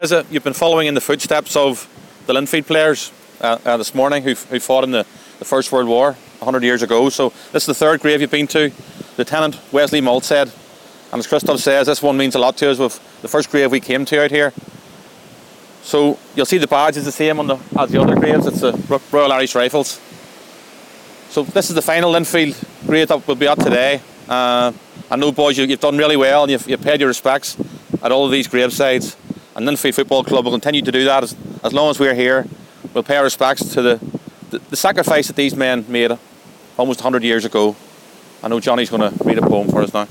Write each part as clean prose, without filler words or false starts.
You've been following in the footsteps of the Linfield players this morning who fought in the First World War 100 years ago. So this is the third grave you've been to. Lieutenant Wesley Maltsead, and as Christoph says, this one means a lot to us. With the first grave we came to out here. So you'll see the badge is the same as the other graves. It's the Royal Irish Rifles. So this is the final Linfield grave that will be at today. I know, boys, you've done really well, and you've paid your respects at all of these gravesides. And Linfield Football Club will continue to do that as long as we're here. We'll pay our respects to the sacrifice that these men made almost 100 years ago. I know Johnny's going to read a poem for us now.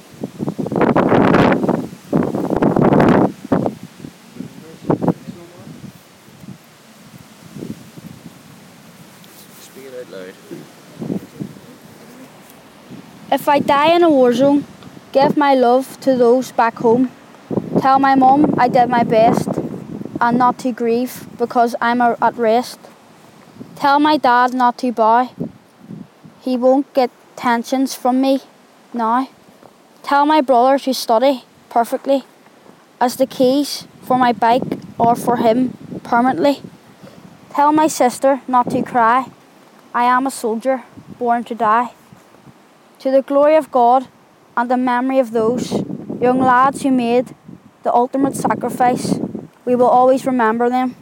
Speak it out loud. If I die in a war zone, give my love to those back home. Tell my mum I did my best and not to grieve because I'm at rest. Tell my dad not to bow. He won't get tensions from me now. Tell my brother to study perfectly as the keys for my bike or for him permanently. Tell my sister not to cry. I am a soldier born to die. To the glory of God and the memory of those young lads who made the ultimate sacrifice, we will always remember them.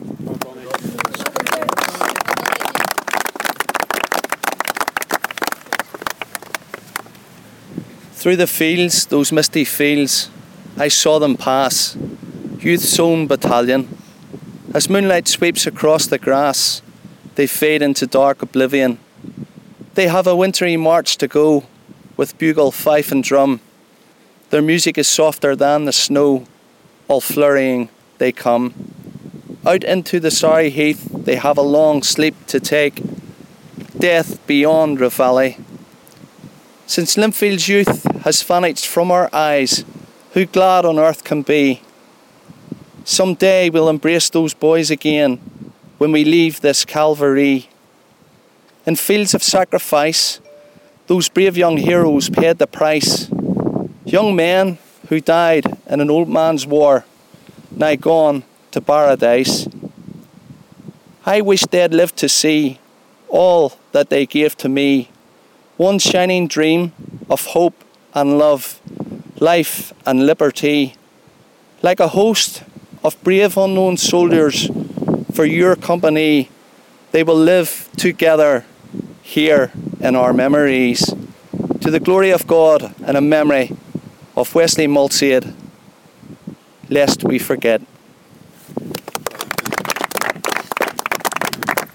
Through the fields, those misty fields, I saw them pass, youth's own battalion. As moonlight sweeps across the grass, they fade into dark oblivion. They have a wintry march to go, with bugle, fife and drum. Their music is softer than the snow, all flurrying they come. Out into the sorry heath they have a long sleep to take, death beyond Ravelli. Since Linfield's youth has vanished from our eyes, who glad on earth can be? Some day we'll embrace those boys again, when we leave this Calvary. In fields of sacrifice, those brave young heroes paid the price. Young men who died in an old man's war, now gone to paradise. I wish they'd lived to see all that they gave to me. One shining dream of hope and love, life and liberty. Like a host of brave unknown soldiers for your company, they will live together here in our memories. To the glory of God and in memory of Wesley Maltsead, lest we forget.